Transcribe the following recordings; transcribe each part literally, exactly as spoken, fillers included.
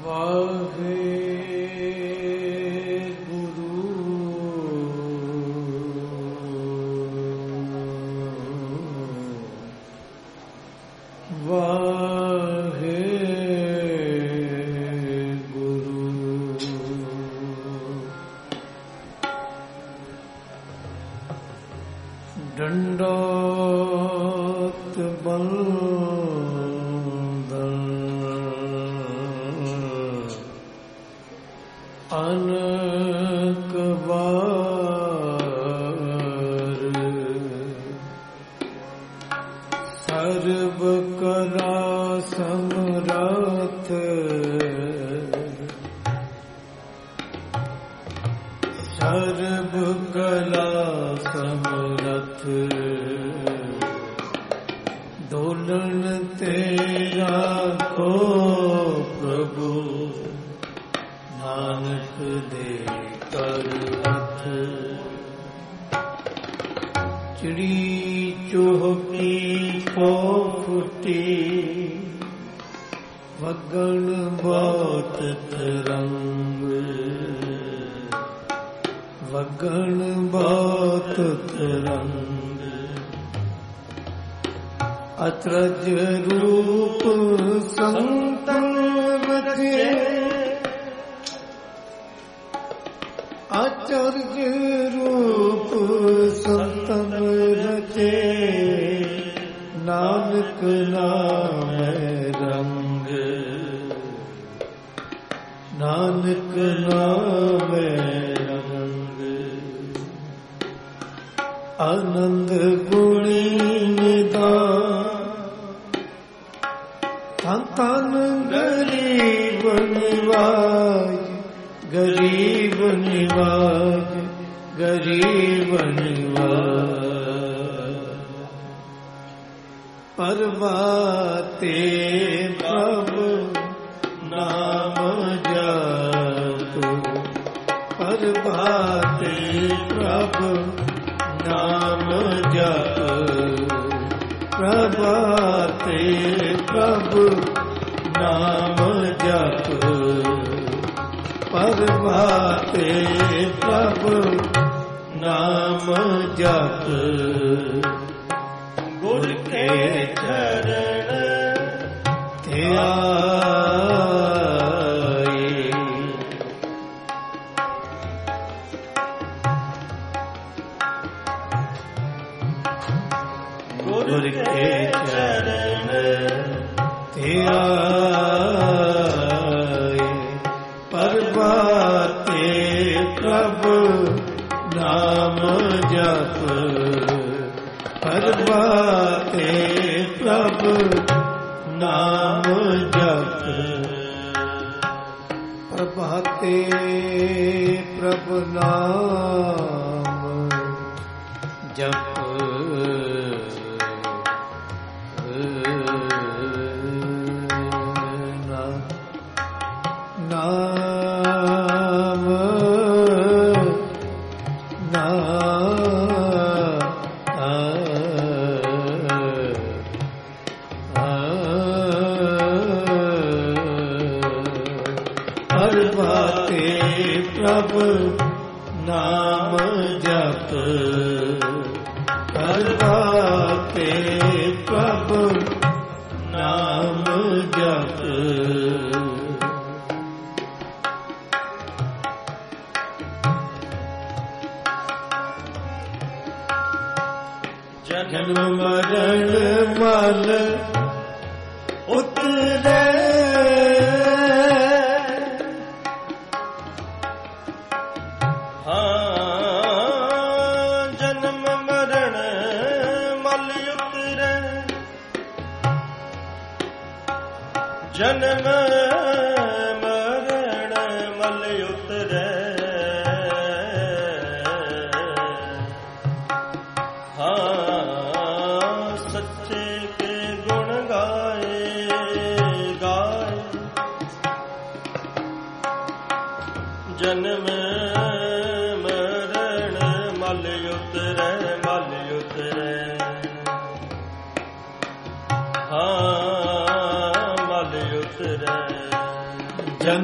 ਜਨਮ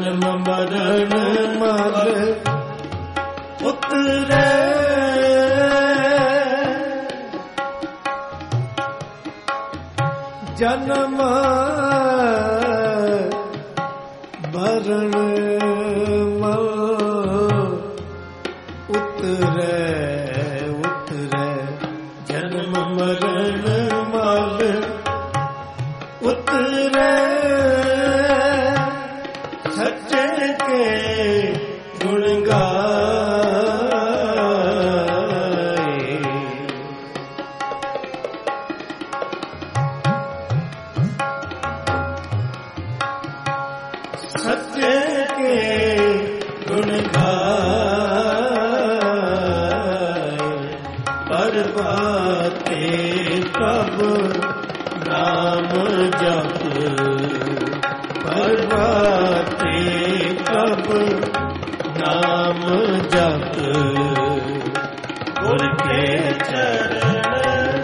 ਮਰਨ ਮਲ ਉਤਰੇ ਜਨਮ ਮਰਨ ਮਲ ਉਤਰੇ ਉਤਰੇ ਜਨਮ ਮਰਨ ਮਲ ਉਤਰੇ ਸੱਚੇ ਕੇ ਗੁਣ ਗਾਏ ਸੱਚੇ ਕੇ ਗੁਣ ਗਾਏ ਪਰਵਾਤੇ ਪ੍ਰਭ ਨਾਮ ਜਪ ਪਰਵਾਤੇ ਪ੍ਰਭ ਨਾਮ ਜਪ ਗੁਰ ਕੇ ਚਰਨ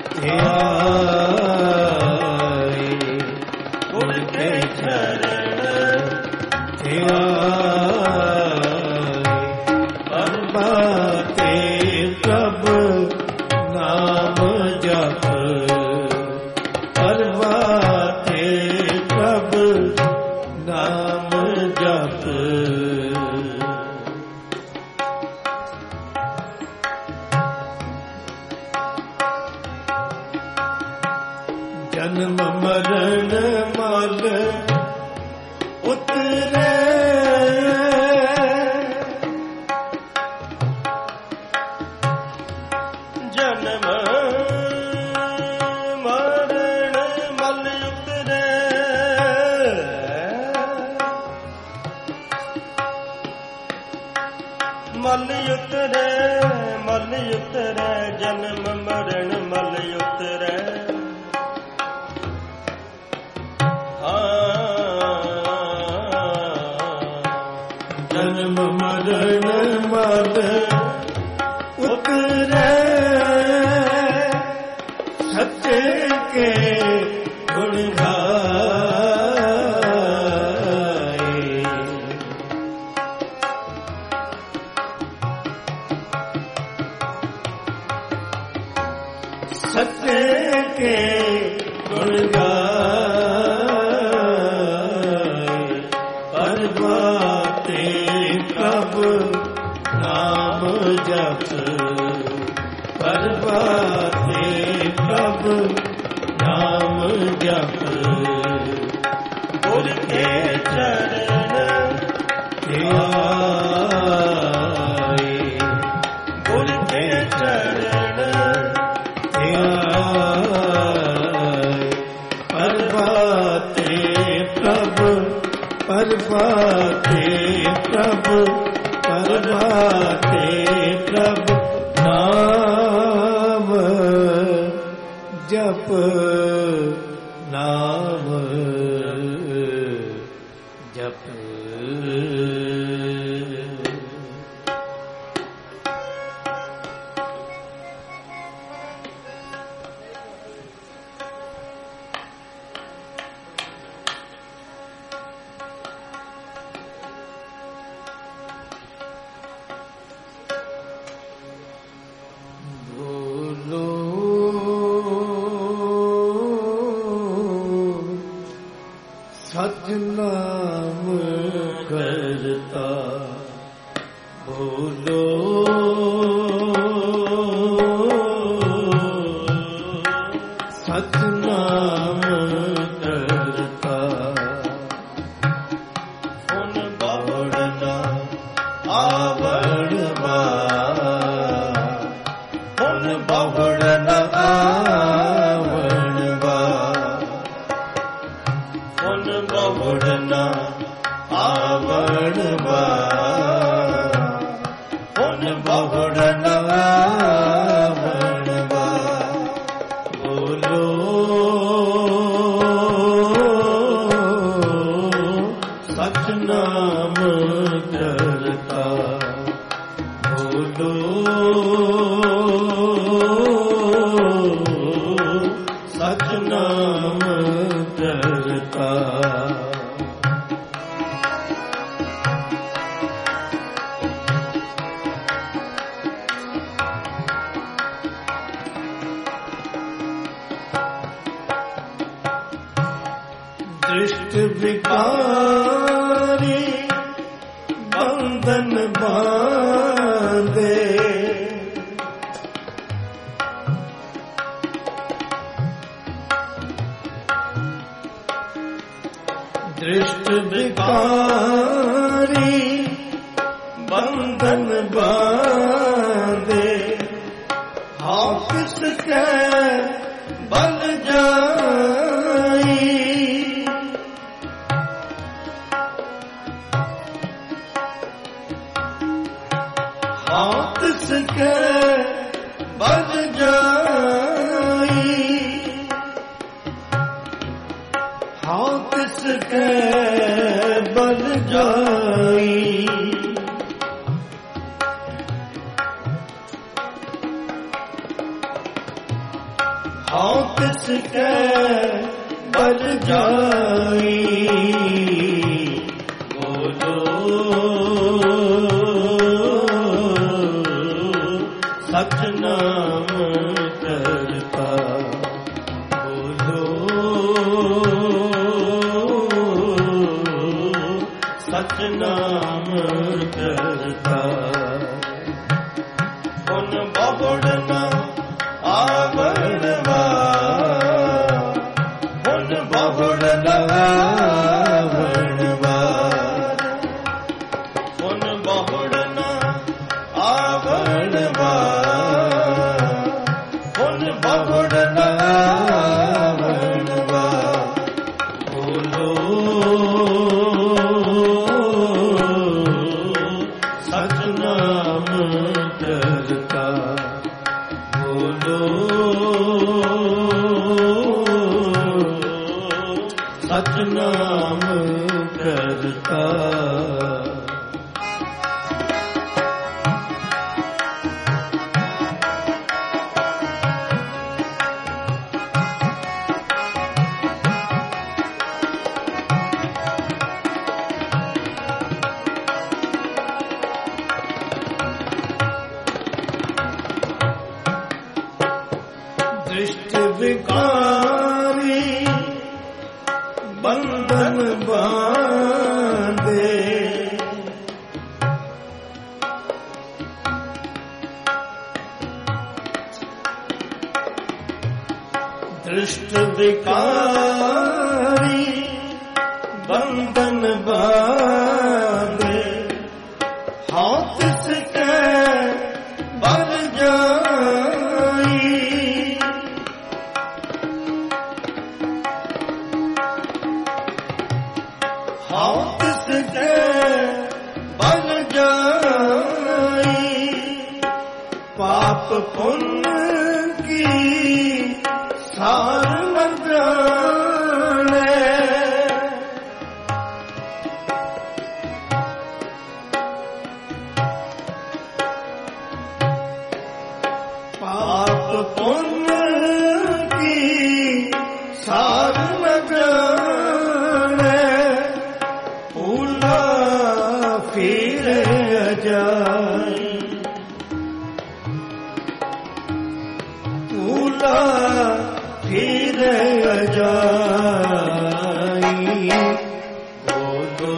ਧਿਆਏ ਗੁਰ ਕੇ ਚਰਨ ਧਿਆਏ ਪਰਵਾਤੇ ਪ੍ਰਭ ਨਾਮ ਜਪ ਪਰਵਾਤੇ ਪ੍ਰਭ ਨਾਮ ਜਪ ਜਨਮ ਮਰਨ ਮਲ ਉਤਰੇ ਜਨਮ ਮਰਨ ਮਲ ਉਤਰੇ ਮਲ ਉਤਰੇ ਮਲ ਉਤਰੇ ਜਨਮ ਮਰਨ ਮਲ ਉਤਰੇ ਜਨਮ ਮਰਨ ਮਲ ਉਤਰੇ ਸੱਚੇ ਕੇ ਗੁਣ ਗਾਏ ਸੱਚੇ ਕੇ ਗੁਣ ਗਾਏ ਪਰਵਾਤੇ ਪ੍ਰਭ ਨਾਮ ਜਪ ਪਰਵਾਤੇ ਪ੍ਰਭ ਨਾਮ ਜਪ ਗੁਰ ਕੇ ਚਰਨ ਧਿਆਏ ਗੁਰ ਕੇ ਚਰਨ ਧਿਆਏ ਪਰਵਾਤੇ ਪ੍ਰਭ ਪਰਵਾਤੇ ਪ੍ਰਭ ਪਰਵਾਤੇ ਪ੍ਰਭ ਨਾਮ ਜਪ ਨਾਮ ਜਪ ਸਤਿਨਾਮ ਕਰਤਾ ਬੋਲੋ ਸਤਿਨਾਮ ਕਰਤਾ ਹੁਣ ਬਾਵੜਨਾ ਆਵੜਵਾ ਹੁਣ ਬਾਵੜਨਾ ਬਹੁੜਨਾ ਆਵੜਵਾ ਹੁਣ ਬਹੁੜਨਾ ਆਵੜਵਾ ਬੋਲੋ ਸਤਿਨਾਮ ਕਰਤਾ ਬੋਲੋ दृष्ट विकारी बंधन बांधे, दृष्ट विकारी बंधन बांधे, हाँ किसके बल जाई, हाँ किसके बल जाई, हाँ किसके बल जाई, हाँ किसके बल जाई, बोलो सच नाम करता, बोलो सच नाम करता, उन बहुड़ना आवड़वा, उन बहुड़ना आवड़वा, उन बहुड़ना आवड़वा, उन बहुड़ना आवड़वा, बोलो सच नाम करता, बोलो सच नाम करता। दृष्ट विकारी बंधन बांधे, दृष्ट विकारी बंधन बांधे, हाथ से बल जाई, हाथ से बल जाई, पाप पुण्य की सार न जाने, पाप पुण्य की सार न जाने, भूला फिर जाई, भूला फिर जाई, बोलो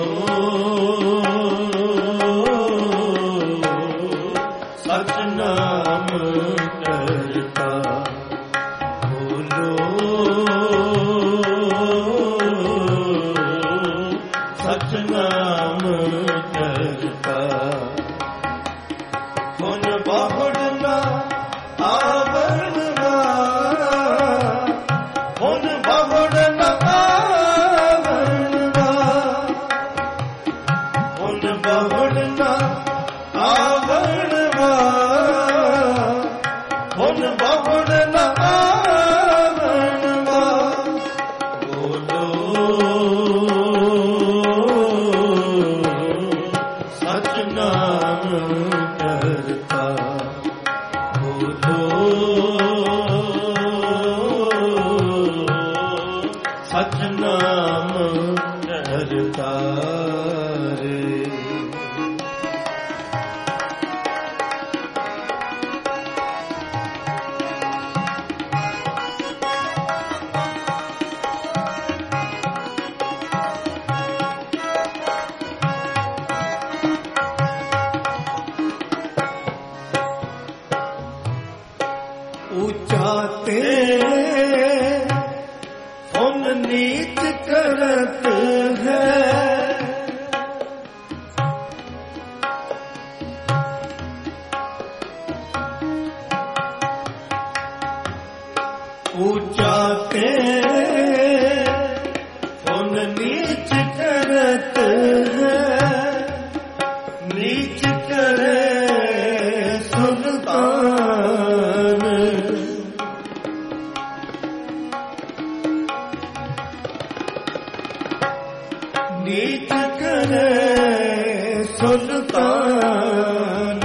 सच नाम करता, बोलो सच नाम करता, उन बहुड़ना आवड़वा, उन बहुड़ना आवड़वा, उन बहुड़ना आवड़वा, उन बहुड़ना आवड़वा, बोलो सच नाम करता, बोलो सच नाम करता रे। जाते उन नीच करत है, ऊंचाते उन नीच करत है, नीच करे सुल्तान, नीच करे सुल्तान,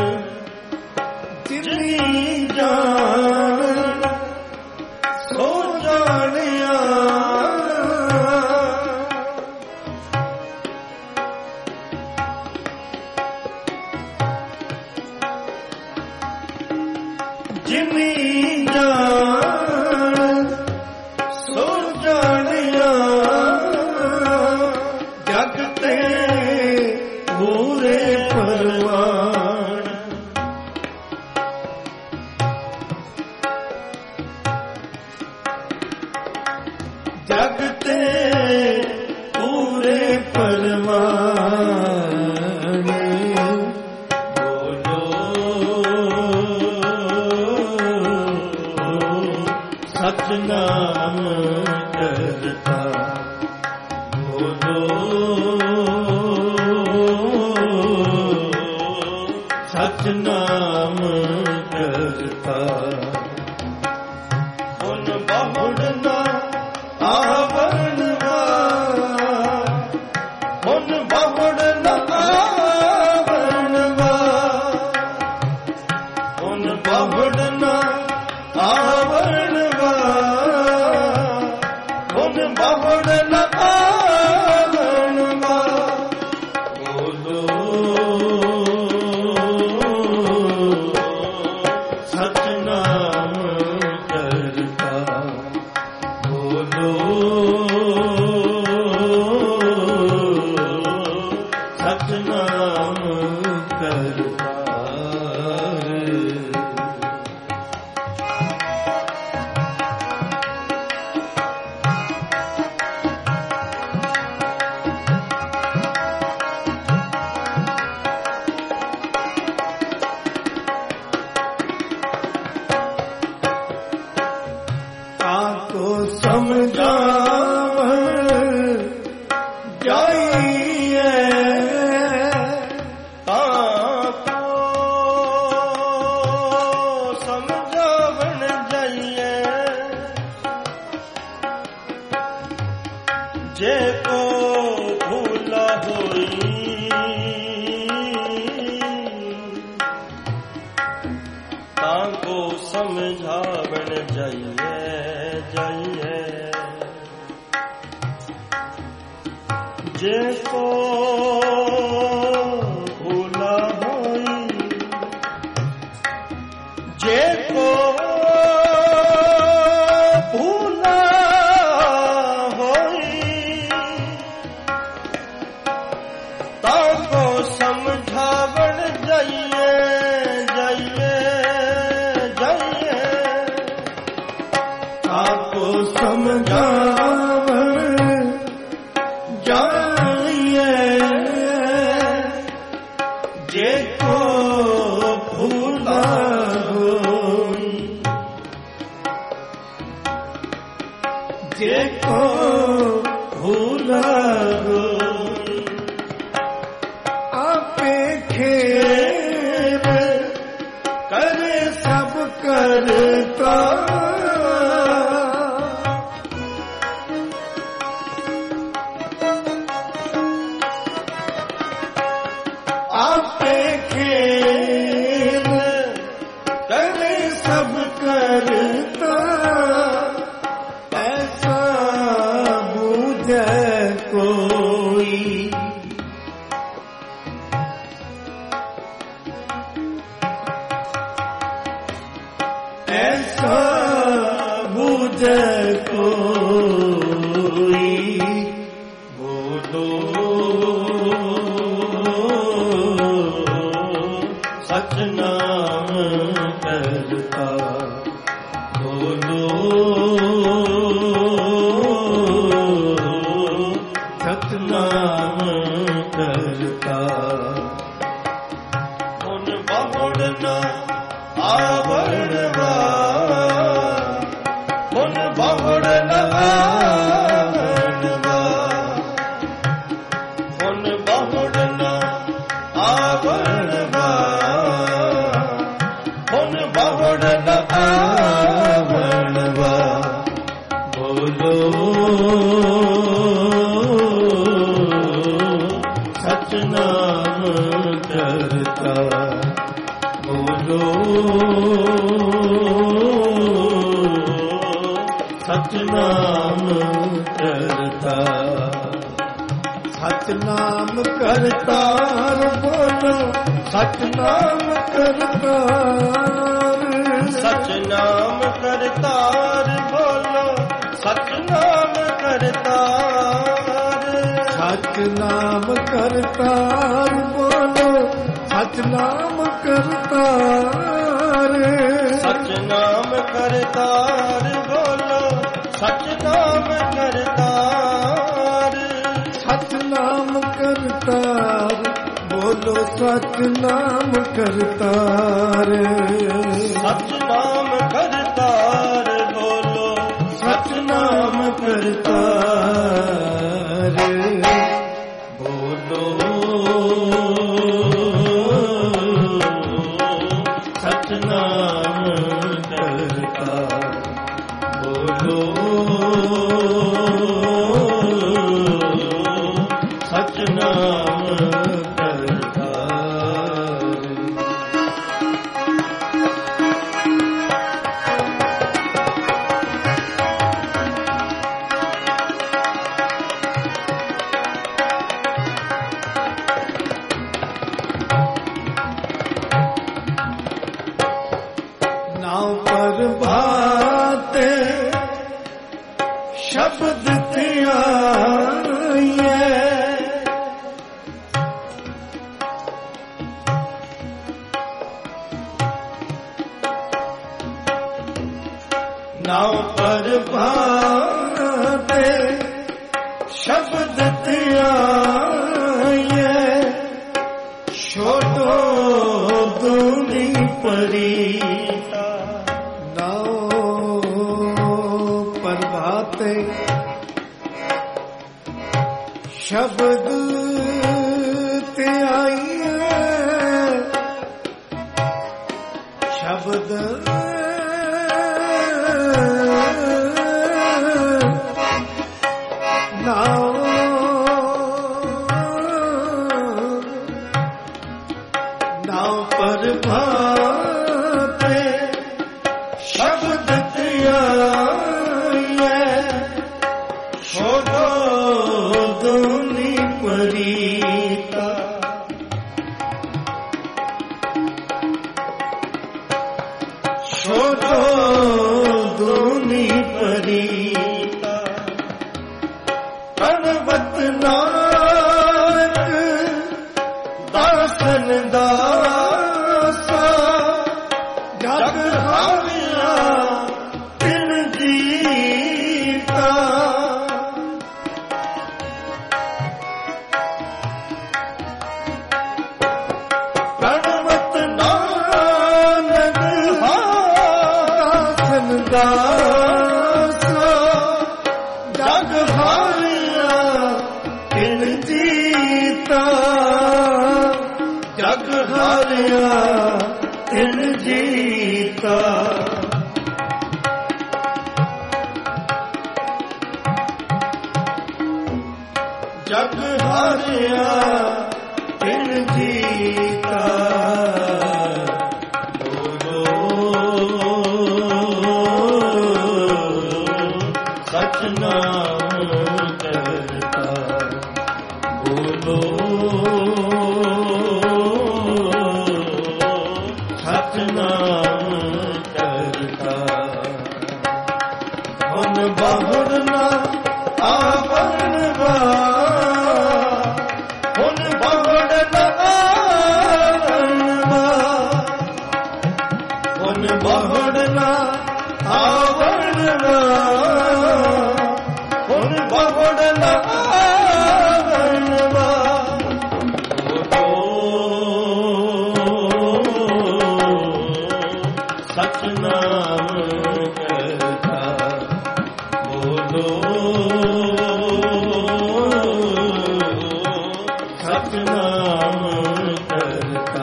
जिनी जान सो जानिया, जिनी जान सो जानिया, जगते पूरे परवान, जगते पूरे परवान, बोलो सतनाम करता, बोलो सतनाम करता, उन बहुड़ना आवरणवा, उन बहुड़ना आवरणवा, उन बहुड़ना आवरणवा, उन बहुड़ना आवरणवा, बोलो सतनाम करता, बोलो सतनाम करता। ताको समझावन जाइए, ताको समझावन जाइए, जे को भूला होई, ताको समझावन जाइए, जाइए, जेको भूला होई, जेको भूला होई, ताको समझावन जाइए, जाइए, जाइए, ताको समझावन जाइए, जेको भूला होई, जेको भूला होई, आपे खेल करे सब करता, आपे खेल करे सब करता, ऐसा बूझे कोई, ऐसा बूझे कोई, बोलो सतनाम करता, ਬੋਲੋ ਸਤਿਨਾਮ ਕਰਤਾ ਹੁਣ ਬਹੁੜ ਨਾ ਆਵਰਵਾ ਹੁਣ ਬਹੁੜ ਨਾ ਆਵਰਵਾ ਹੁਣ ਬਹੁੜ ਨਾ ਆਵਰਵਾ ਹੁਣ ਬਹੁੜ ਨਾ ਆਵਰਵਾ ਬੋਲੋ ਸਤਿਨਾਮ ਕਰਤਾ ਬੋਲੋ ਸਤਿਨਾਮ ਕਰਤਾ ਸਤਿਨਾਮ ਕਰਤਾਰ ਬੋਲੋ ਸਤਿਨਾਮ ਕਰਤਾਰ ਸਤਿਨਾਮ ਕਰਤਾਰ ਬੋਲੋ ਸਤਿਨਾਮ ਕਰਤਾਰ ਸਤਿਨਾਮ ਕਰਤਾਰ ਬੋਲੋ ਸਤਿਨਾਮ ਕਰਤਾਰ ਸਤਿਨਾਮ ਕਰਤਾਰ ਬੋਲੋ ਸਤਿਨਾਮ ਕਰਤਾਰ ਸਤਿਨਾਮ ਕਰਤਾਰ ਬੋਲੋ ਸਤਿਨਾਮ ਕਰਤਾਰ ਸਤਿਨਾਮ ਕਰਤਾਰ ਬੋਲੋ ਸਤਿਨਾਮ ਕਰਤਾਰ ਬੋਲੋ ਸਤਿਨਾਮ ਕਰਤਾਰ ਬੋਲੋ ਸਤਿਨਾਮ ਕਰਤਾਰ ਨਾਉ ਪ੍ਰਭਾਤੇ ਸ਼ਬਦ ਧਿਆਈਐ ਨਾਉ ਪ੍ਰਭਾਤੇ ਸ਼ਬਦ ਧਿਆਈਐ ਛੋਟੋ ਦੁਨੀ ਪਰੀਤਾ ਨਾਉ ਪ੍ਰਭਾਤੇ ਸ਼ਬਦ ਧਿਆਈਐ ਸ਼ਬਦ ਨਾਉ ਨਾਉ ਪ੍ਰਭਾਤੇ ਸ਼ਬਦ ਧਿਆਈਐ ਛੋਟੋ ਦੁਨੀ ਪਰੀਤਾ ਛੋਟੋ ਦੁਨੀ ਪਰੀਤਾ ਪਰਵਤ ਨਾਨਕ ਦਾਸਨ ਦਾਸਾ ਜਗ ਹਾਵਿਆ ਤਿਨ ਜੀਤਾ ਪਰਵਤ ਨਾਨਕ ਦਾਸਨ ਦਾਸਾ ਜਗ ਹਾਰਿਆ ਤਿਨ ਜੀਤਾ ਜਗ ਹਾਰਿਆ ਤਿਨ ਜੀਤਾ ਜਗ ਹਾਰਿਆ ਤਿਨ ਜੀਤਾ ਬੋਲੋ ਸਤਿਨਾਮ ਕਰਤਾ ਬੋਲੋ ਸਤਿਨਾਮ ਕਰਤਾ ਹੁਣ ਬਹੁੜ ਨਾ ਆਵਰਵਾ ਹੁਣ ਬਹੁੜ ਨਾ ਆਵਰਵਾ ਹੁਣ ਬਹੁੜ ਨਾ ਆਵਰਵਾ ਹੁਣ ਬਹੁੜ ਨਾ ਆਵਣਵਾ ਸਤਿਨਾਮ ਕਰਤਾ ਬੋਲੋ ਸਤਿਨਾਮ ਕਰਤਾ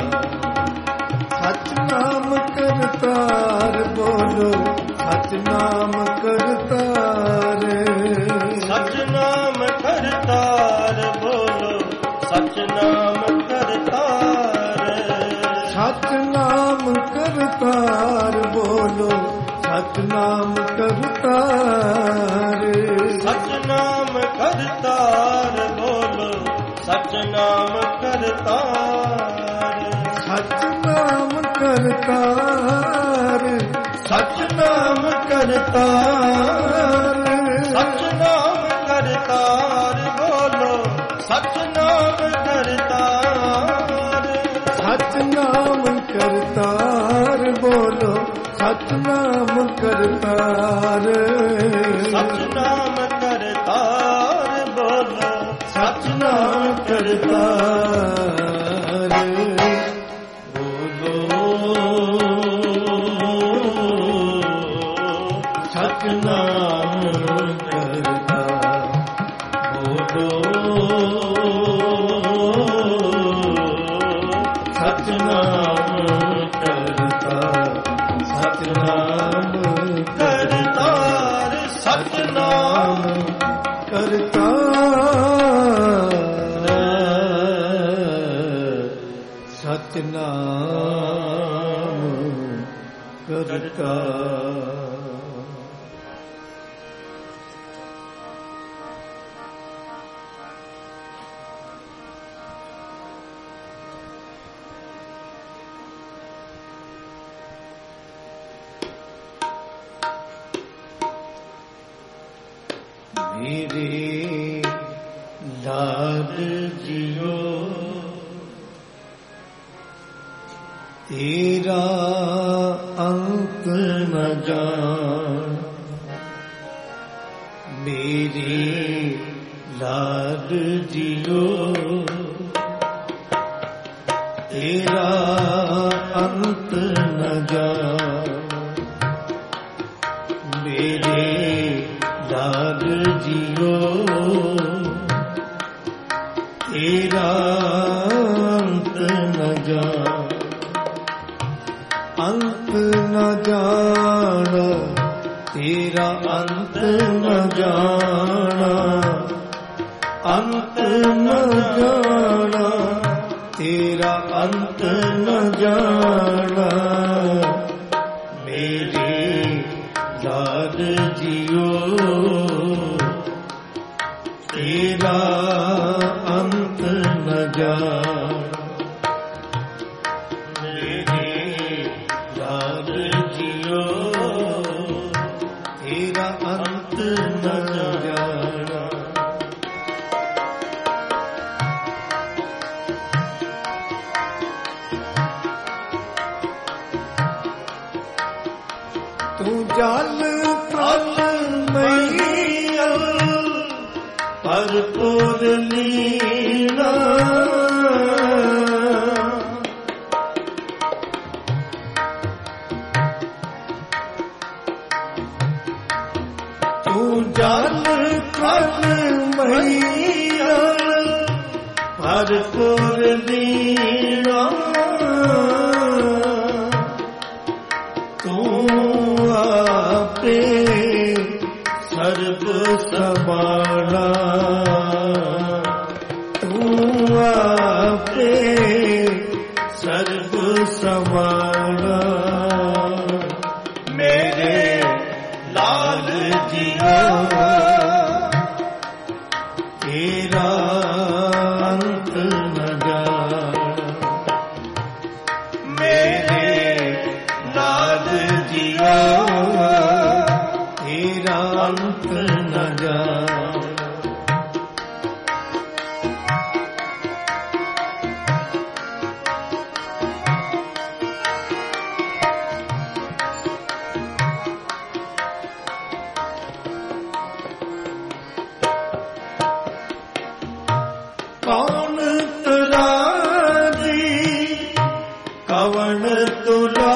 ਸਤਿਨਾਮ ਕਰਤਾਰ ਬੋਲੋ ਸਤਿਨਾਮ ਕਰਤਾਰ ਸਤਿਨਾਮ ਕਰਤਾਰ ਬੋਲੋ ਸਤਿਨਾਮ ਕਰਤਾਰ ਸਤਿਨਾਮ ਕਰਤਾਰ ਬੋਲੋ ਸਤਿਨਾਮ ਕਰਤਾਰ ਸਤਿਨਾਮ ਕਰਤਾਰ ਬੋਲੋ ਸਤਿਨਾਮ ਕਰਤਾਰ ਸਤਿਨਾਮ ਕਰਤਾਰ ਸਤਿਨਾਮ ਕਰਤਾਰ ਸਤਿਨਾਮ ਕਰਤਾਰ ਬੋਲੋ ਸਤਿਨਾਮ ਕਰਤਾਰ ਸਤਿਨਾਮ ਕਰਤਾਰ ਬੋਲੋ ਸਤਿਨਾਮ ਕਰਤਾਰ ਸਤਿਨਾਮ ਕਰਤਾਰ ਬੋਲੋ ਸਤਿਨਾਮ ਕਰਤਾਰ ਸਤਿਨਾਮ ਕਰਤਾ ਬੋਲੋ ਸਤਿਨਾਮ ਕਰਤਾ ਸਤਿਨਾਮ ਕਰਤਾਰ ਸਤਿਨਾਮ ਕਰਤਾਰ ਸਤਿਨਾਮ ਕਰਤਾਰ ਮੇਰੇ ਲਾਲ ਜੀਓ ਤੇਰਾ ਅੰਤ ਨ ਜਾਣ ਮੇਰੇ ਲਾਲ ਜੀਓ ਤੇਰਾ ਅੰਤ ਨ ਜਾਣ ਮੇਰੇ ਲਾਲ ਜੀਓ ਤੇਰਾ ਅੰਤ ਨ ਜਾਣ ਅੰਤ ਨ ਜਾਣਾ ਤੇਰਾ ਅੰਤ ਨ ਜਾਣਾ ਅੰਤ ਨ ਜਾਣਾ ਤੇਰਾ ਅੰਤ ਨ ਜਾਣਾ ਮੇਰੇ ਲਾਲ ਜੀਓ ਤੇਰਾ ਅੰਤ ਨ ਜਾਣ ਮੇਰੇ ਲਾਲ ਜੀਓ ਤੇਰਾ ਅੰਤ ਨ ਜਾਣਾ ਤੂੰ ਜਲ ਤਲ ਮਈਆ ਭਰਪੂਰ ਲੀਲਾ ਤੂੰ ਜਲ ਤਲ ਮਈਆ ਭਰਪੂਰ ਲੀਲਾ ਤੂੰ ਆਪੇ ਸਰਬ ਸਮਾਣਾ ਤੂੰ ਆਪੇ ਸਰਬ ਸਮਾਣਾ ਮੇਰੇ ਲਾਲ ਜੀਓ ਤੇਰਾ ਅੰਤ ਨ ਜਾਣਾ ਮੇਰੇ ਲਾਲ ਜੀਓ ਤੇਰਾ ਅੰਤ ਨ ਜਾਣਾ ਕਵਣ ਤੁਲਾ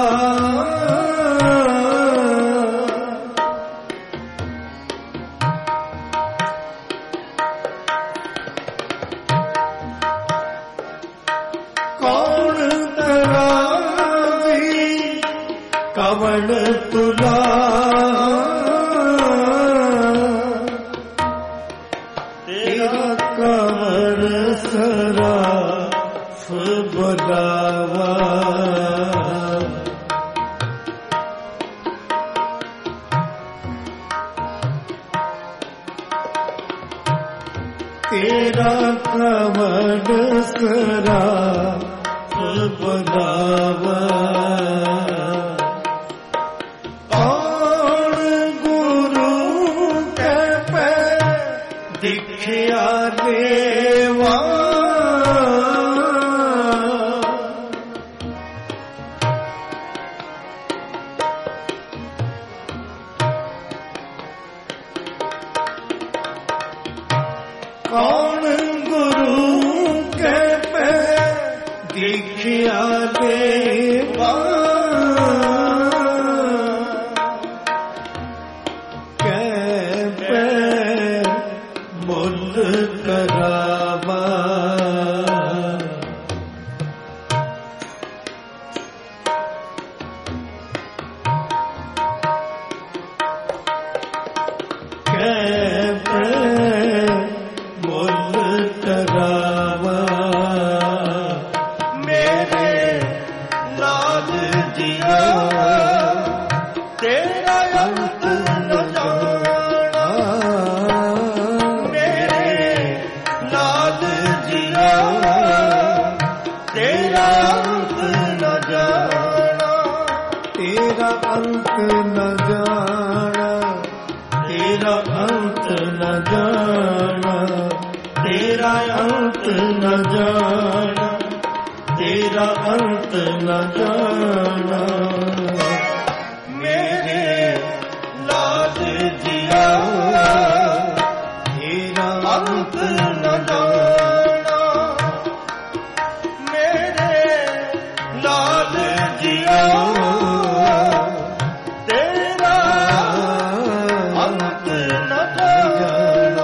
ਕਵਣ ਤੁਲਾ ਤੇਰਾ ਕਵਣ ਸਰਾਫ ਬੁਲਾਵਾ ਤੇਰਾ ਕਵਣ ਸਰਾਫ ਬੁਲਾਵਾ ਦਿਖਿਆ ਦੇਵਾ ਕੌਣ ਗੁਰੂ ਕੇ ਪੈ ਦਿਖਿਆ ਦੇਵਾ ਕਰਾਵਾ ਕੈ ਪੈ ਮੁੱਲ ਕਰਾਵਾ ਮੇਰੇ ਲਾਲ ਜੀਆ ਤੇਰਾ ਅੰਤ ਨ ਜਾਣਾ ਤੇਰਾ ਅੰਤ ਨ ਜਾਣਾ ਤੇਰਾ ਅੰਤ ਨ ਜਾਣਾ ਤੇਰਾ ਅੰਤ ਨ ਜਾਣਾ ਤੇਰਾ ਅੰਤ ਨ ਜਾਣਾ ਤੇਰਾ ਅੰਤ ਨ ਜਾਣਾ ਮੇਰੇ ਲਾਲ ਜੀਆ ਤੇਰਾ ਅੰਤ ਨ ਜਾਣਾ ਲਾਲ ਜੀਆ ਤੇਰਾ ਅੰਤ ਨ ਜਾਣਾ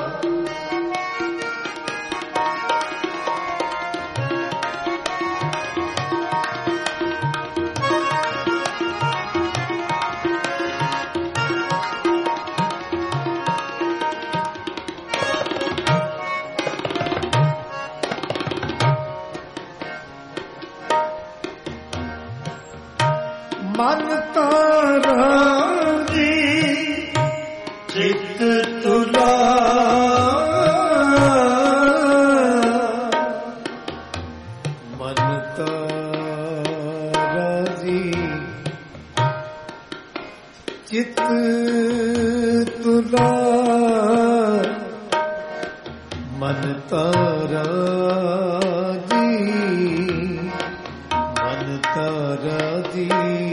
ਮਨ ਤਾਰਾ ਜੀ ਚਿਤ ਤੁਲਾ ਮਨ ਤਾਰਾ ਜੀ ਚਿਤ ਤੁਲਾ ਮਨ ਤਾਰਾ ਜੀ ਮਨ ਤਾਰਾ ਜੀ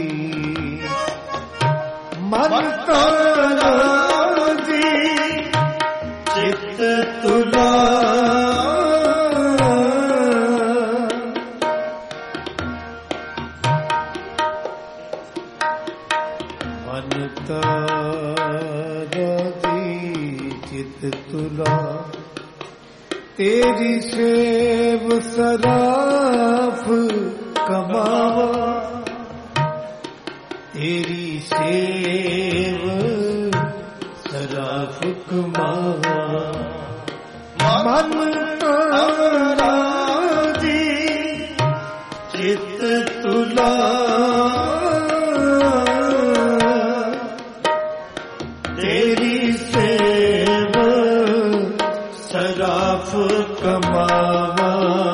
ਮਨ ਤਾਰਾ ਜੀ ਚਿਤ ਤੁਲਾ ਮਨ ਤਾਰਾ ਜੀ ਚਿਤ ਤੁਲਾ ਤੇਰੀ ਸੇਵ ਸਰਾਫ ਕਮਾਵਾ ਤੇਰੀ ਸੇਵ ਸਰਾਫ ਕਮਾਵਾ ਮਨ ਤਾਰਾ ਜੀ ਚਿਤ ਤੁਲਾ ਤੇਰੀ ਸੇਵ ਸਰਾਫ ਕਮਾਵਾ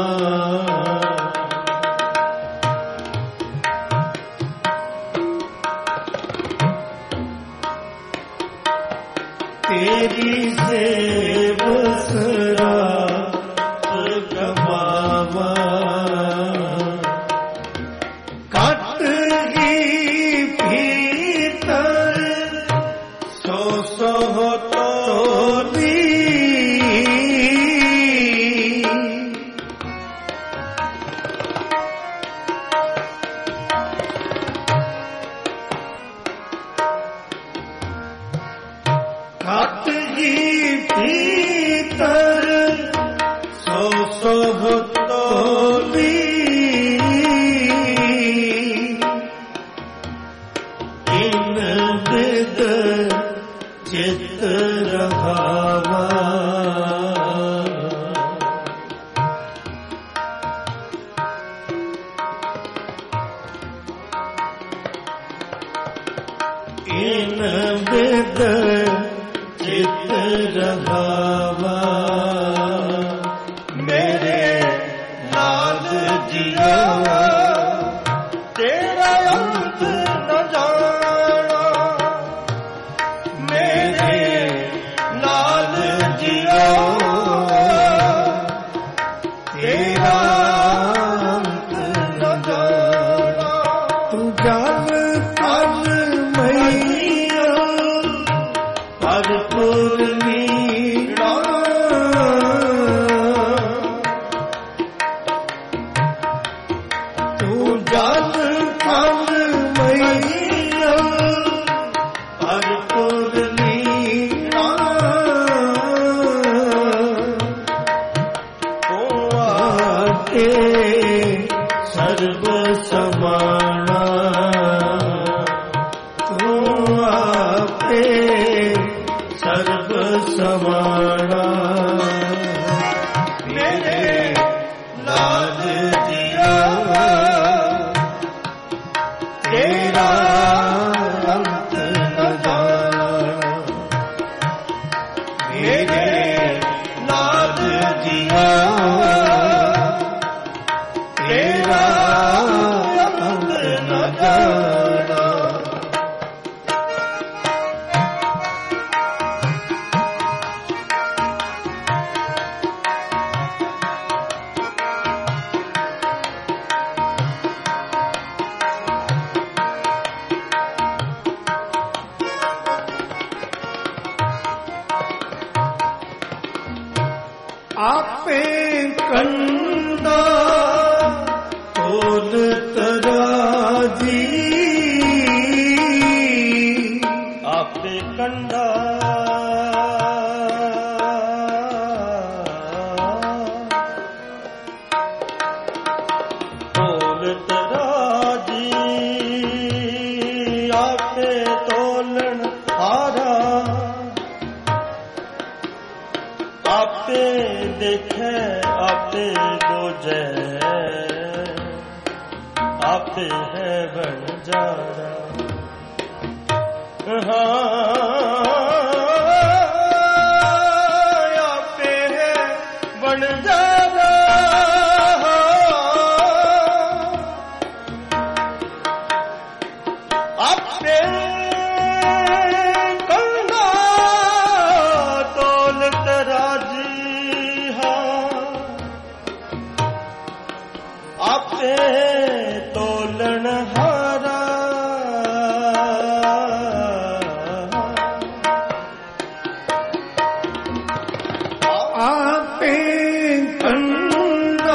ਤੇਰੀ ਸੇਵ ਸਰਾਫ ਕਮਾਵਾ ਕੱਟ ਗਈ ਇਨ ਬਿਦ ਚਿਤ ਰਹਾਵਾ ਮੇਰੇ ਲਾਲ ਜੀਆ ਤੇਰਾ ਅੰਤ ਨ ਜਾਣਾ ਮੇਰੇ ਲਾਲ ਜੀਆ ਤੇਰਾ ਅੰਤ ਨ ਜਾਣਾ ਤੂੰ ਜਲ ਤਲ ਮਈਆ ਪਦ ਪੂਰਨੀੜਾ ਤੂੰ ਜਲ ਤਲ ਮਈਆ ਪਦ ਪੂਰਨੀੜਾ ਉਹ ਆਕੇ ਸਰਬ ਸਮਾਣਾ ਤੂੰ ਆਪੇ ਸਰਬ ਸਮਾਣਾ ਮੇਰੇ ਲਾਲ ਜੀਆ ਤੇਰਾ ਅੰਤ ਨ ਜਾਣਾ ਮੇਰੇ ਲਾਲ ਜੀਆ ਤੇਰਾ ਅੰਤ ਨ ਜਾਣਾ ਆਪੇ ਕੰਦਾ ਤੋਲ ਤਰਾਜੀ ਆਪੇ ਕੰਡਾ ਤੋਲ ਤਰਾਜੀ ਆਪੇ ਤੋਲਣ ਹਾਰਾ ਆਪੇ ਦੇਖੈ ਆਪੇ ਬੋਝੈ ਆਪੇ ਹੈ ਵਣਜਾਰਾ ਹਾਂ ਆਪੇ ਹੈ ਵਣਜਾਰਾ ਆਪੇ ਕੰਡਾ ਤੋਲ ਤਰਾਜੀ ਹਾਂ ਆਪੇ ਤੋਲਣ ਹਾਰਾ ਆਪੇ ਕੰਦਾ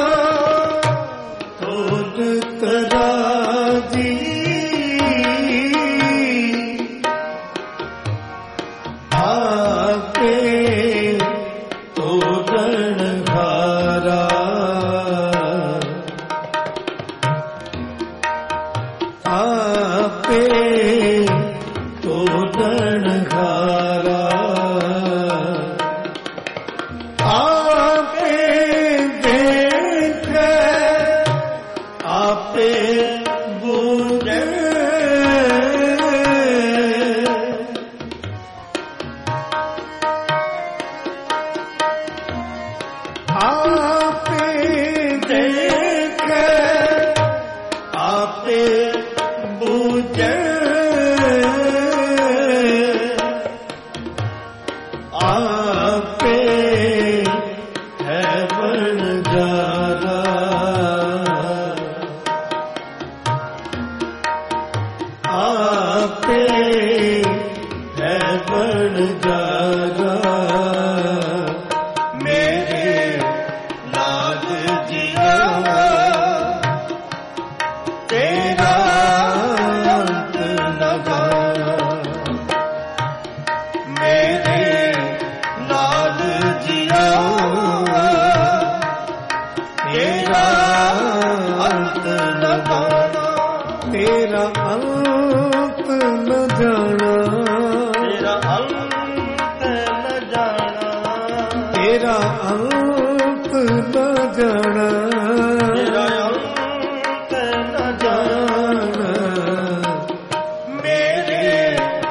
ਤੋਲ ਤਰਾਜੀ ਆਪੇ ਤੋਲਣ ਹਾਰਾ ਆਪੇ ਤੋਲਣ ਹਾਰਾ ਆਪੇ ਦੇਖੈ ਆਪੇ ਬੂਝੈ ਆਪੇ ਦੇਖੈ ਆਪੇ ਬੂਝੈ ਆਪੇ ਹੈ ਵਣਜਾਰਾ ਆਪੇ ਹੈ ਵਣਜਾਰਾ ਮੇਰੇ ਲਾਲ ਜੀਆ ਤੇਰਾ ਅੰਤ ਨ ਜਾਣਾ ਮੇਰੇ ਲਾਲ ਜੀਆ ਤੇਰਾ ਅੰਤ ਨ ਜਾਣਾ ਤੇਰਾ ਅੰਤ ਨ ਜਾਣਾ ਤੇਰਾ ਅੰਤ ਨ ਜਾਣਾ ਤੇਰਾ ਅੰਤ ਨ ਜਾਣਾ ਤੇਰਾ ਅੰਤ ਨ ਜਾਣਾ ਮੇਰੇ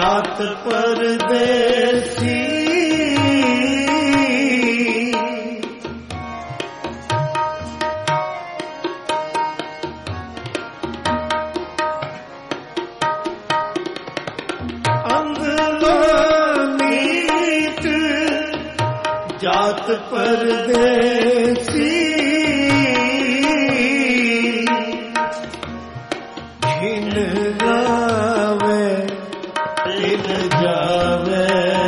ਜਾਤ ਪਰਦੇਸੀ ਜਾਤ ਪਰਦੇਸੀ ਖਿਨ ਗਾਵੇ ਤਿਨ ਜਾਵੇ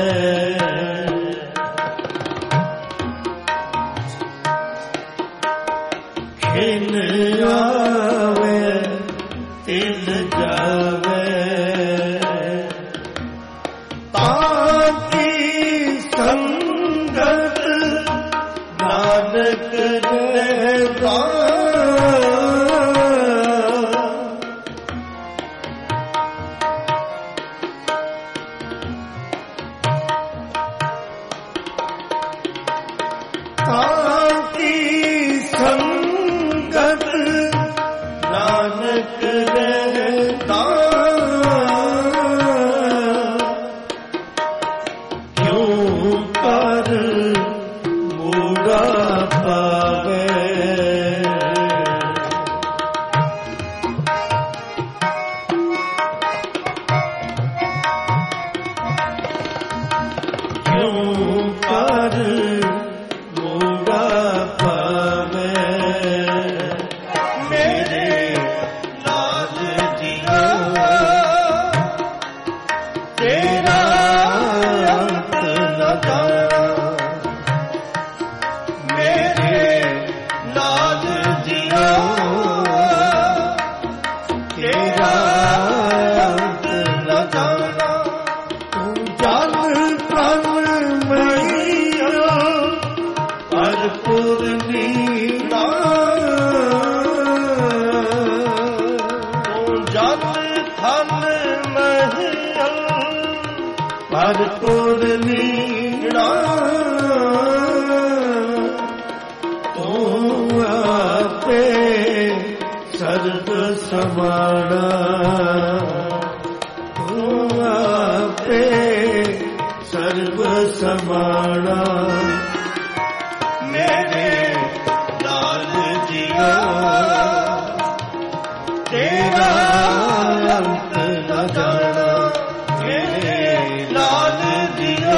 ਖਿਨ ਆਵੇ ਤਿਨ ਜਾਵੇ ਤਾਕੀ ਸੰਗਤ ਨਾਨਕ ਰਹਿਤਾ ਤਾਕੀ ਸੰਗਤ ਨਾਨਕ ਰਹਿਤਾ ਕਿਉਂ ਕਰ ਮੂੜਾ ਪਾਵੇ ਕਿਉਂ ਕਰ ਮੂੜਾ ਪਾਵੇ ਮੇਰੇ ਲਾਜ ਜੀਆ ਤੇਰਾ ਅੰਤ ਨਾ ਜਾਣਾ ਮੇਰੇ ਲਾਜ ਜੀਆ ਤੇਰਾ ਅੰਤ ਨਾ ਜਾਣਾ ਤੂੰ ਜਲ ਪ੍ਰਣ ਮਈਆ ਭਰਪੂਰ ਨੀਨਾ ਤੂੰ ਜਲ ਥਨ ਮਹੀਆ ਭਰਪੂਰ ਨੀਨਾ ਤੂੰ ਆਪੇ ਸਰਬ ਸਮਾਣਾ ਤੂੰ ਆਪੇ ਸਰਬ ਸਮਾਣਾ ਮੇਰੇ ਲਾਲ ਜੀਆ ਤੇਰਾ ਅੰਤ ਨਾ ਜਾਣਾ ਮੇਰੇ ਲਾਲ ਜੀਆ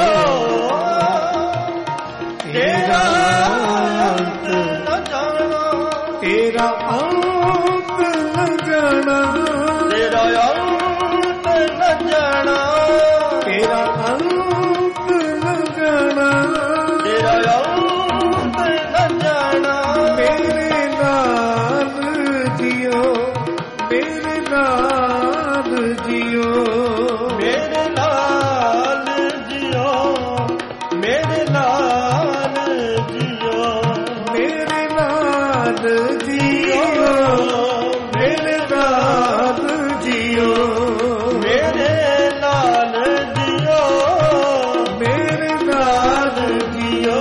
ਤੇਰਾ ਅੰਤ ਨਾ ਜਾਣਾ ਤੇਰਾ ਅੰਤ ਨਾ ਜਾਣਾ ਤੇਰਾ ਅੰਤ ਨਾ ਜਾਣਾ ਤੇਰਾ ਅੰਤ ਨਾ ਜਾਣਾ ਤੇਰਾ ਅੰਤ ਨਾ ਜਾਣਾ ਮੇਰੇ ਨਾਲ ਜੀਓ ਮੇਰੇ ਨਾਲ ਜੀਓ ਮੇਰੇ ਨਾਲ ਜੀਓ ਮੇਰੇ ਨਾਲ ਜੀਓ ਮੇਰੇ ਨਾਲ ਜੀਓ ਮੇਰੇ ਨਾਲ ਜੀਓ ਮੇਰੇ ਨਾਲ ਜੀਓ ਮੇਰੇ ਨਾਲ ਜੀਓ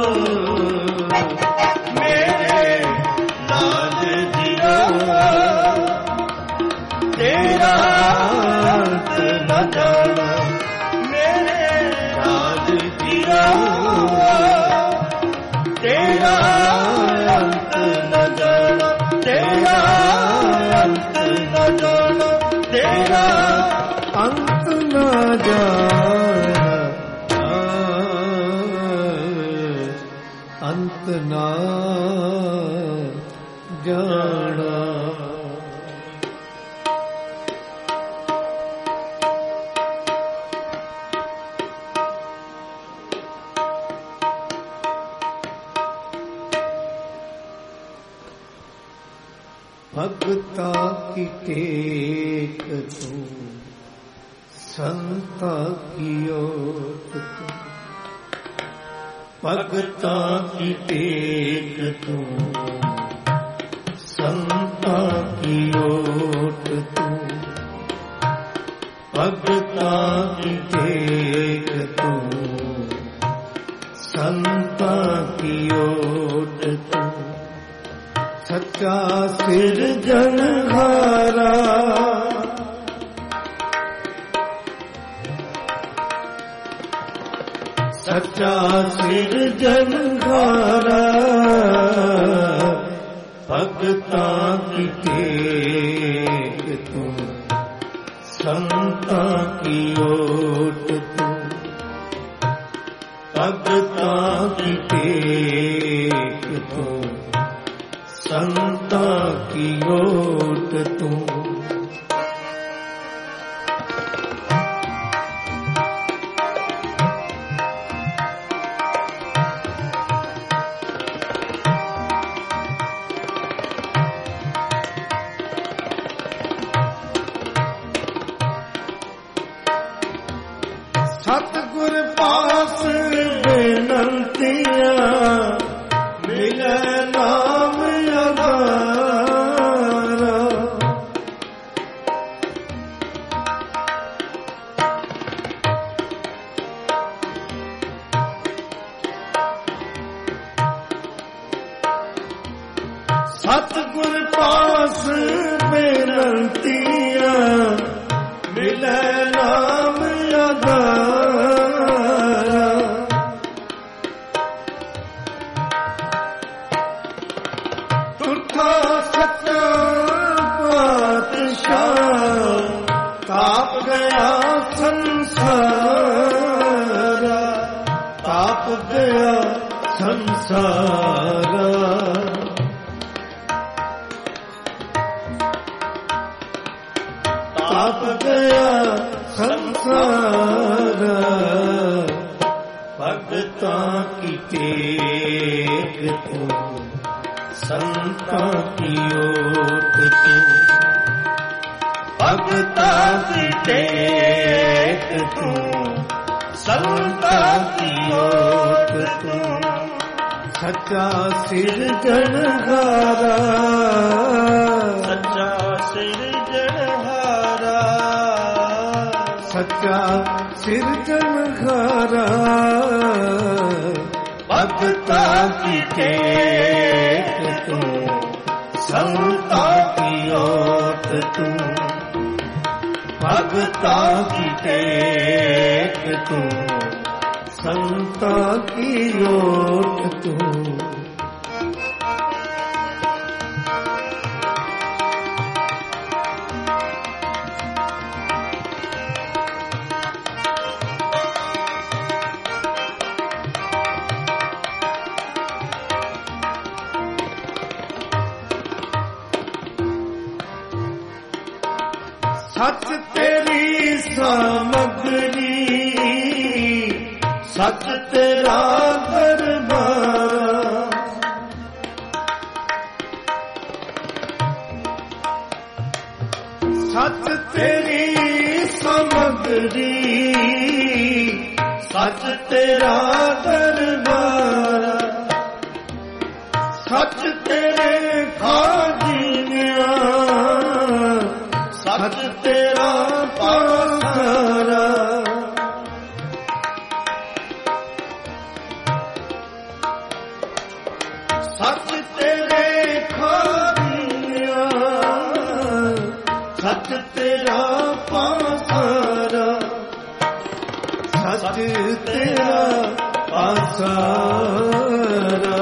ਮੇਰੇ ਨਾਲ ਜੀਓ ਤੇਰਾ ਅੰਤ ਨਾ ਜਾਣਾ ਮੇਰੇ ਨਾਲ ਜੀਓ ਤੇਰਾ ਅੰਤ ਨਾ ਜਾਣਾ ਤੇਰਾ ਅੰਤ ਨਾ ਜਾਣਾ ਤੇਰਾ ਅੰਤ ਨਾ ਜਾਣਾ ਅੰਤ ਨਾ ਜਾਣਾ भगता की टेक तू संता की ओट तू भगता की टेक तू संता की ओट तू भगता की टेक तू संता की ओट तू सच्चा सिरजनहारा ਸੱਚਾ ਸਿਰਜਣਹਾਰਾ ਭਗਤਾਂ ਕੀ ਟੇਕ ਤੂੰ, ਸੰਤਾਂ ਕੀ ਓਟ ਤੂੰ, ਭਗਤਾਂ ਕੀ ਟੇਕ ਤੂੰ, ਸੰਤਾਂ ਕੀ ਓਟ ਤੂੰ। ਸਤਿਗੁਰ ਪਾਸ ਬੇਨੰਤੀਆਂ, ਮਿਲੈ ਨਾਮ ਆਧਾਰਾ। ਸਤਿਗੁਰ ਪਾਸ ਬੇਨੰਤੀਆਂ, ਮਿਲੈ ਨਾਮ ਆਧਾਰਾ। ਟੁੱਟਾ ਸੱਚਾ ਪਾਤਸ਼ਾਹ, ਤਾਪ ਗਿਆ ਸੰਸਾਰਾ, ਤਾਪ ਗਿਆ ਸੰਸਾਰਾ। ਤਾਪ ਗਿਆ ਸੰਸਾਰਾ, ਭਗਤਾਂ ਕੀ ਟੇਕ ਤੂੰ, ਸੰਤਾਂ ਕੀ ਓਟ ਤੂੰ, ਭਗਤਾਂ ਕੀ ਟੇਕ ਤੂੰ, ਸੰਤਾਂ ਕੀ ਓਟ ਤੂੰ। ਸੱਚਾ ਸਿਰਜਣਹਾਰਾ, ਸੱਚਾ ਸਿਰਜਣਹਾਰਾ, ਸੱਚਾ ਸਿਰਜਣਹਾਰਾ, ਭਗਤਾਂ ਕੀ ਟੇਕ ਤੂੰ, ਸੰਤਾਂ ਕੀ ਓਟ ਤੂੰ, ਭਗਤਾਂ ਕੀ ਟੇਕ ਤੂੰ, ਸੰਤਾਂ ਕੀ ਓਟ ਤੂੰ। ਸੱਚ ਤੇਰੀ ਸਾਮਗਰੀ, ਸੱਚ ਤੇਰਾ ਦਰਬਾਰ। ਸੱਚ ਤੇਰੀ ਸਾਮਗਰੀ, ਸੱਚ ਤੇਰਾ ਦਰਬਾਰ। ਸੱਚ ਤੇਰੇ ਖਾਜੀਆਂ, ਸੱਚ ਤੇਰਾ ਪਾਸਾਰਾ। ਸੱਚ ਤੇਰੇ ਖਾਜੀਆਂ, ਸੱਚ ਤੇਰਾ ਪਾਸਾਰਾ। ਸੱਚ ਤੇਰਾ ਪਾਸਾਰਾ।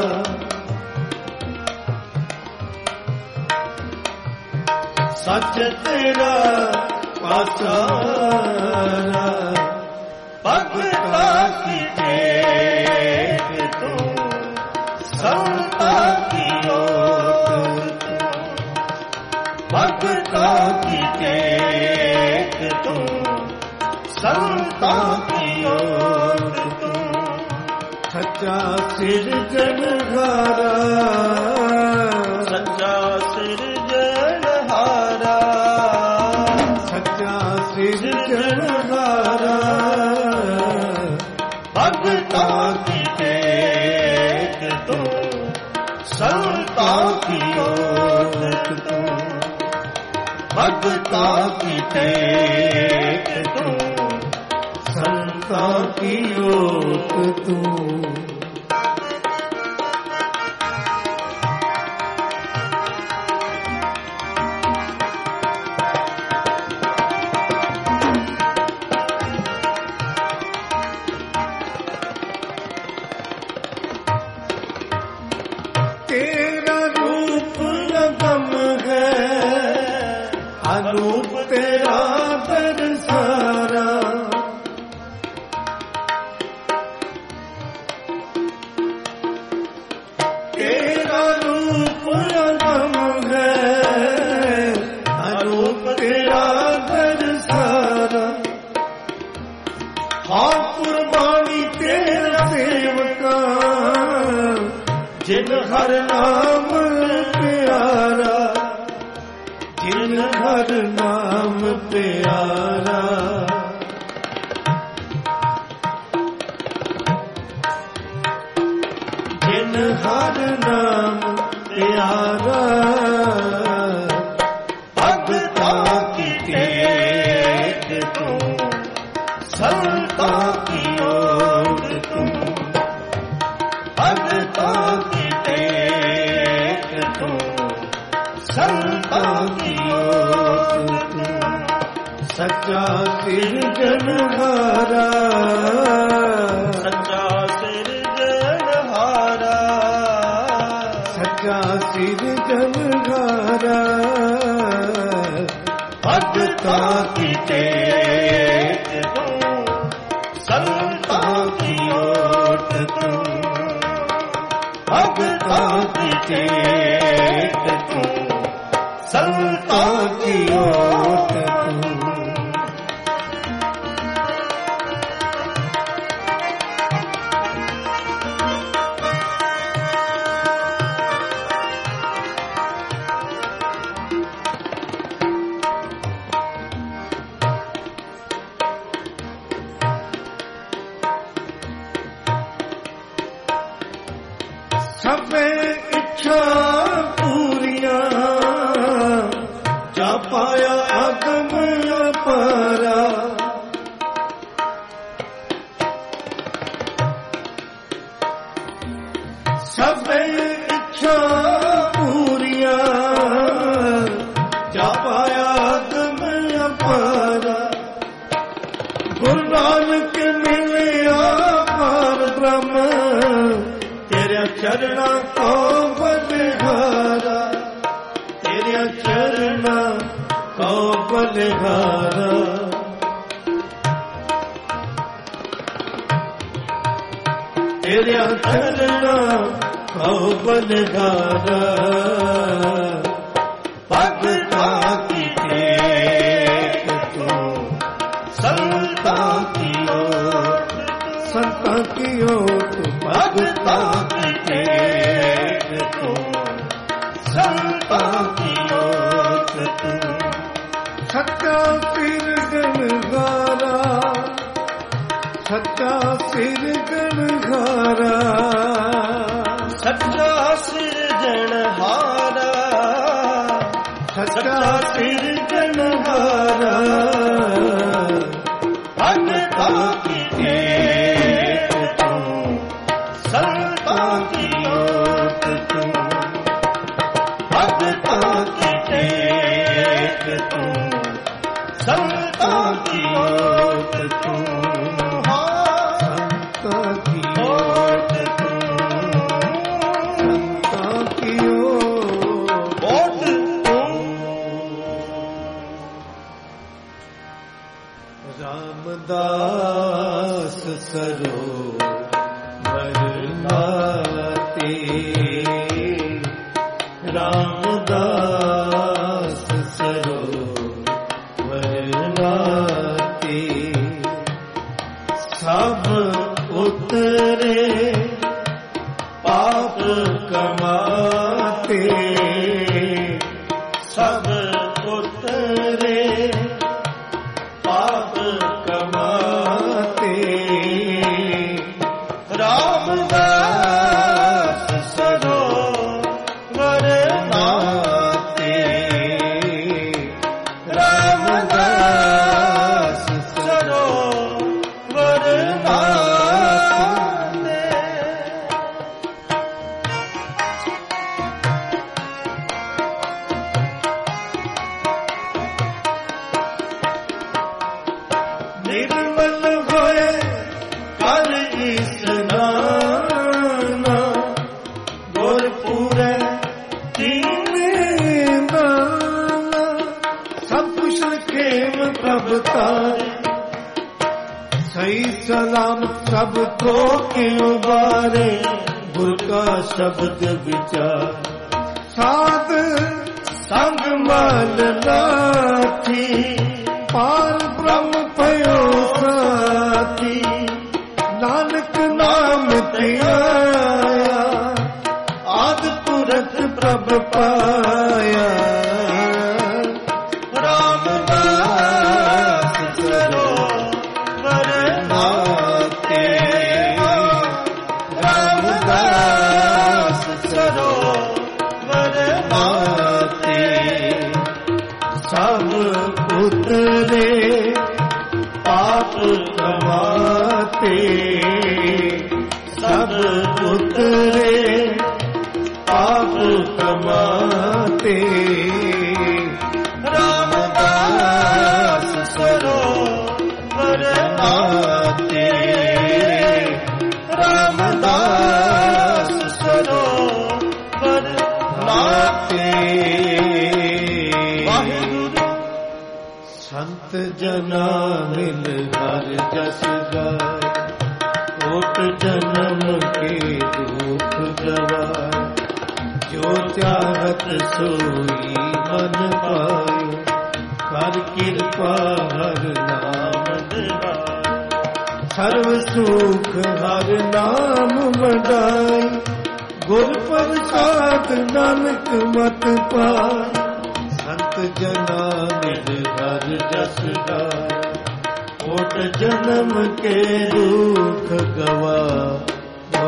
ਸੱਚ ਤੇਰਾ ਪਾਸਾਰਾ। ਭਗਤਾਂ ਕੀ ਟੇਕ ਤੂੰ, ਸੰਤਾਂ ਕੀ ਓਟ ਤੂੰ, ਭਗਤਾਂ ਕੀ ਟੇਕ ਤੂੰ, ਸੰਤਾਂ ਕੀ ਓਟ ਤੂੰ। ਸੱਚਾ ਸਿਰਜਣਹਾਰਾ, ਸੱਚਾ ਸਿਰਜਣਹਾਰਾ, ਸੱਚਾ ਸਿਰਜਣਹਾਰਾ। ਭਗਤਾਂ ਕੀ ਟੇਕ ਤੂੰ, ਸੰਤਾਂ ਕੀ ਓਟ ਤੂੰ, ਭਗਤਾਂ ਕੀ ਟੇਕ ਤੂੰ, ਸੰਤਾਂ ਕੀ ਓਟ ਤੂੰ। ਅਨੂਪ ਤੇਰਾ ਦਰਸਾਰਾ ਤੇਰਾ ਰੂਪ ਅਨਮ ਹੈ ਅਨੂਪ ਤੇਰਾ ਦਰਸਾਰਾ ਹਾਂ ਕੁਰਬਾਨੀ ਤੇਰਾ ਸੇਵਕਾ ਜਿਨ ਹਰ ਨਾਮ ਪਿਆਰਾ ਜਿਨ ਹਰ ਨਾਮ ਪਿਆਰਾ ਜਿਨ ਹਰ ਨਾਮ ਪਿਆਰਾ ਭਗਤਾਂ ਕੀ ਟੇਕ ਤੂੰ ਸੰਤਾਂ ਕੀ ਓਟ ਤੂੰ ਭਗਤਾਂ ਕੀ ਟੇਕ ਤੂੰ ਸੰਤਾਂ ਕੀ ਓਟ ਤੂੰ ਸੱਚਾ ਸਿਰਜਣਹਾਰਾ ਸੱਚਾ ਸਿਰਜਣਹਾਰਾ ਸੱਚਾ ਸਿਰਜਣਹਾਰਾ ਭਗਤਾਂ ਕੀ ਟੇਕ ਤੂੰ ਸੰਤਾਂ ਕੀ ਓਟ ਤੂੰ ਭਗਤਾਂ ਕੀ ਟੇਕ ਤੂੰ ਸੰਤਾਂ ਕੀ ਓਟ ਤੂੰ ਸਭੇ ਇੱਛਾ ਪੂਰੀਆਂ ਜਾ ਪਾਇਆ ਆਦਮ ਅਪਾਰਾ ਸਭੇ ਇੱਛਾ ਪੂਰੀਆਂ ਜਾ ਪਾਇਆ ਆਦਮ ਅਪਾਰਾ ਗੁਰੂ ਨਾਨਕ ਮਿਲਿਆ ਪਾਰ ਬ੍ਰਹਮ ਤੇਰੇ ਚਰਨਾਂ ਕੋ ਬਲਿਹਾਰਾ ਤੇਰੇ ਚਰਨਾਂ ਕੋ ਬਲਿਹਾਰਾ ਤੇਰੇ ਚਰਨਾਂ ਕੋ ਬਲਿਹਾਰਾ ਭਗਤਾਂ ਕੀ ਟੇਕ ਤੂੰ ਸੰਤਾਂ ਕੀ ਓਟ ਸੰਤਾਂ ਕੀ ਓਟ ਭਗਤਾਂ ਕੀ ਟੇਕ ਤੂੰ ਸੰਤਾਂ ਕੀ ਓਟ ਤੂੰ ਸੱਚਾ ਸਿਰਜਣਹਾਰਾ ਸੱਚਾ ਸਿਰਜਣਹਾਰਾ ਸੱਚਾ ਸਿਰਜਣਹਾਰਾ ਸੱਚਾ ਸਿਰਜਣਹਾਰਾ ਭਗਤਾਂ ਕੀ ਟੇਕ ਤੂੰ ਸੰਤਾਂ ਕੀ ਓਟ ਤੂੰ ਭਗਤਾਂ ਕੀ ਟੇਕ ਤੂੰ ਸੰਤਾਂ ਕੀ ਓਟ ਤੂੰ ਸੰਤਾਂ ਕੀ ਓਟ ਤੂੰ ਸੰਤਾਂ ਕੀ ਓਟ ਓਟ ਤੂੰ ਰਾਮਦਾਸ ਸਰੋ ਵਰਨਾਤੇ ਰਾਮਦਾਸ ਸਰੋ ਵਰਨਾਤੇ ਸਭ ਉਤਰੇ ਪਾਪ ਕਮਾਤੇ ਸਭ ਉਤਰੇ ਪਾਪ ਕਮਾਤੇ ਰਾਮਦਾਸ कुशल खेम प्रभ तारे, सही सलामत सब को के उबारे, गुर का शब्द विचार, साध संग मान लाठी, पार ब्रह्म भयो साथी, नानक नाम त्याया, आद पुरख प्रभ पाया, रामदास सरोवर नाते, रामदास सरोवर नाते, सब उतरे पाप कमाते, सब उतरे पाप कमाते, रामदास सरोवर नाते, रामदास सरोवर नाते। संत जना मिल हर जस गाय, कोट जन्म के दुख गवाए, जो चाहत सोई मन पायो, कर कृपा हर नाम दिवाए, सर्व सुख हर नाम बधाई, गुर प्रसाद नानक मत पाए, संत जना मिल हर जस गाय, कोट जन्म के दुख गवाओ।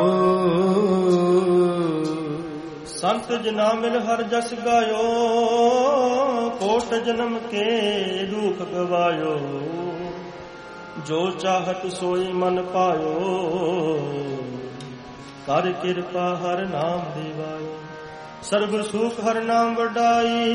संत जना मिल हर जस गायो, कोट जन्म के दुख गवायो, जो चाहत सोई मन पायो, कर कृपा हर नाम दिवायो, सर्व सुख हर नाम वडाई,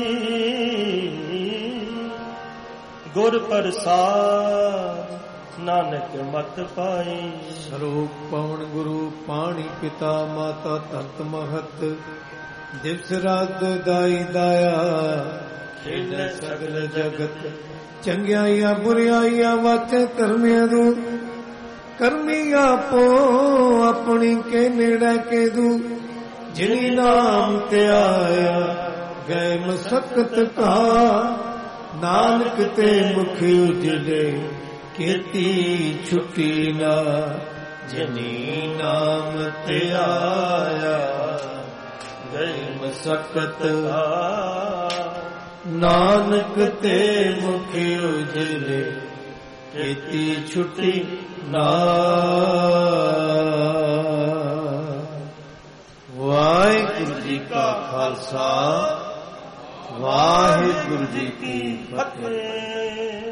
गुर प्रसाद नानक मत पाई। ਸਰੂਪ ਪਵਨ ਗੁਰੂ ਪਾਣੀ ਪਿਤਾ ਮਾਤਾ ਧਰਤ ਮਹਤ, ਦਿਵਸ ਰਾਤ ਦਾਈ ਦਾਇਆ, ਖੇਲੇ ਸਗਲ ਜਗਤ, ਚੰਗਿਆਈਆਂ ਬੁਰਿਆਈਆਂ ਵਾਚੇ ਧਰਮਿਆਂ ਦੂਤ, ਕਰਮੀ ਆਪੋ ਆਪਣੀ ਕੇ ਨੇੜੇ ਕੇ ਦੂ, ਜਿਨੀ ਨਾਮ ਤੇ ਆਇਆ ਗਏ ਮਸਕਤ ਕਾ, ਨਾਨਕ ਤੇ ਮੁਖ ਉਜਲੇ ਕੀਤੀ ਛੁੱਟੀ ਨਾ, ਜਿਨੀ ਨਾਮ ਤੇ ਆਇਆ ਗਏ ਮਸਕਤ ਕਾ, ਨਾਨਕ ਤੇ ਮੁਖ ਉਜਲੇ ਕੀਤੀ ਛੁੱਟੀ ਨਾ। ਵਾਹਿਗੁਰੂ ਜੀ ਕਾ ਖਾਲਸਾ, ਵਾਹਿਗੁਰੂ ਜੀ ਕੀ ਫਤਿਹ।